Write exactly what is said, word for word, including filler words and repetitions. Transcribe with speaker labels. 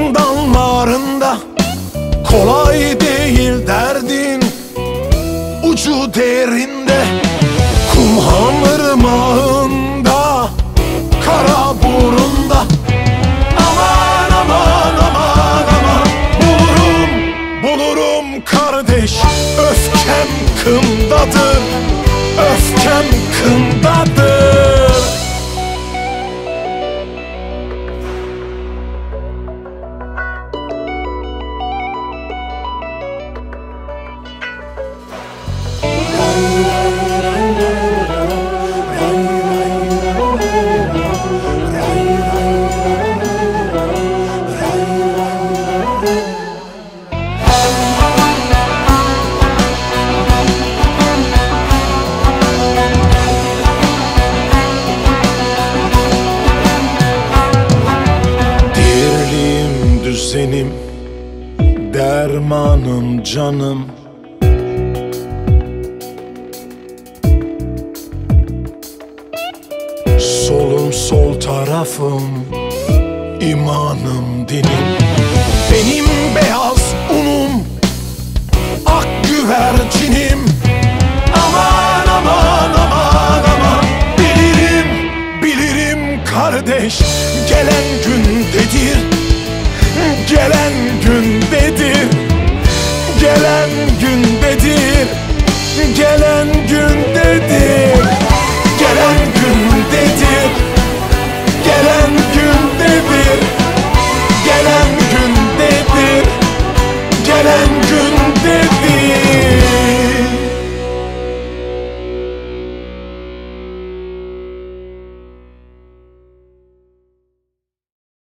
Speaker 1: zindanlarında kolay değil derdin, ucu derinde. Kumhan ırmağında, kara burunda. Aman aman aman aman, bulurum bulurum kardeş. Öfkem kındadır, öfkem kındadır. Dirliğim, düzenim, dermanım, canım. Solum, sol tarafım, imanım, dinim. Benim beyaz unum, ak güvercinim.